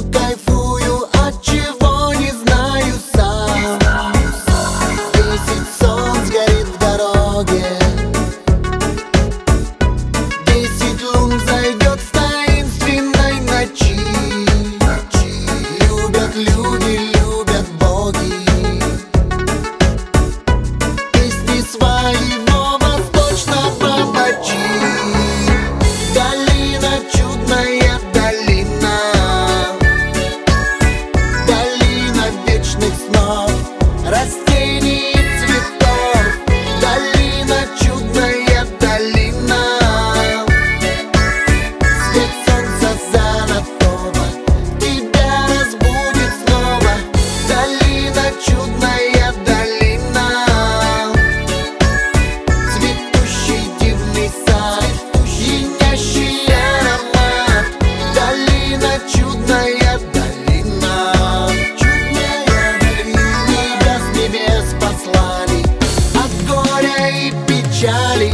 кайфую, от чего не знаю сам. 10 солнц горит в дороге, 10 лун зайдет в таинственной ночи. Любят люди, любят боги песни своего восточного бачи. Долина, чудная долина, долина вечных снов, растений и цветов. Долина, чудная долина, свет солнца золотого тебя разбудит снова. Долина, чудная долина, цветущий дивный сад, пьянящий аромат. Долина, чудная долина, чудная долина. Тебя с небес послали от горя и печали.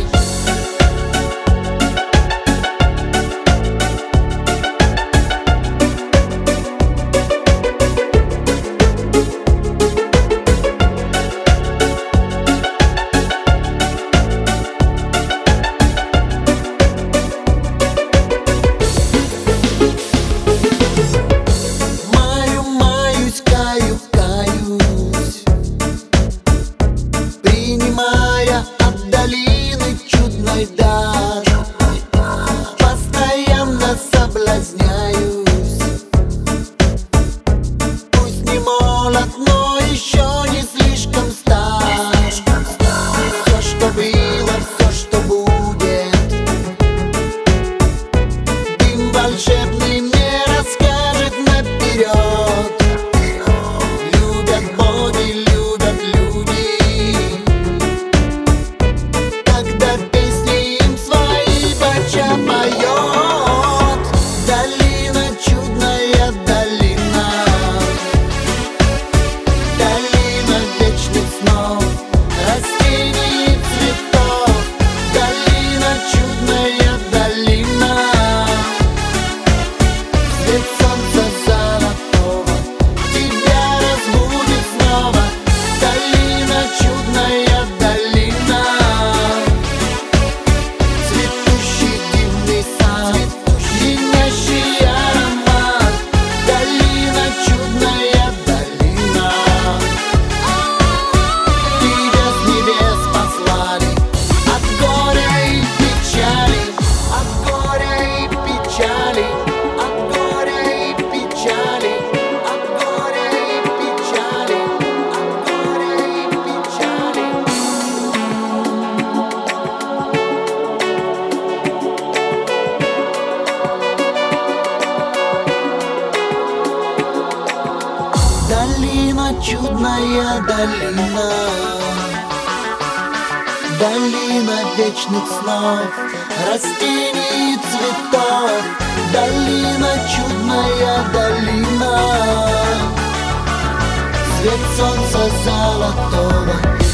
Маюсь, каюсь, принимая от долины чудной дар. Постоянно соблазняюсь, пусть не молод, но еще не слишком стар. Все, что было, все, что будет, дым волшебный мне расскажет наперед. Любят боги, любят люди, когда песни им свои бача поет. Долина, чудная долина, долина вечных снов, растений и цветов. Долина, чудная долина, свет солнца золотого тебя разбудит снова. Долина, чудная долина, цветущий дивный сад, пьянящий аромат. Долина, чудная долина, тебя с небес послали от горя и печали, от горя и печали, от горя и печали, от горя и печали, от горя и печали. Долина, чудная долина, долина вечных снов, растений и цветов. Долина, чудная долина, свет солнца золотого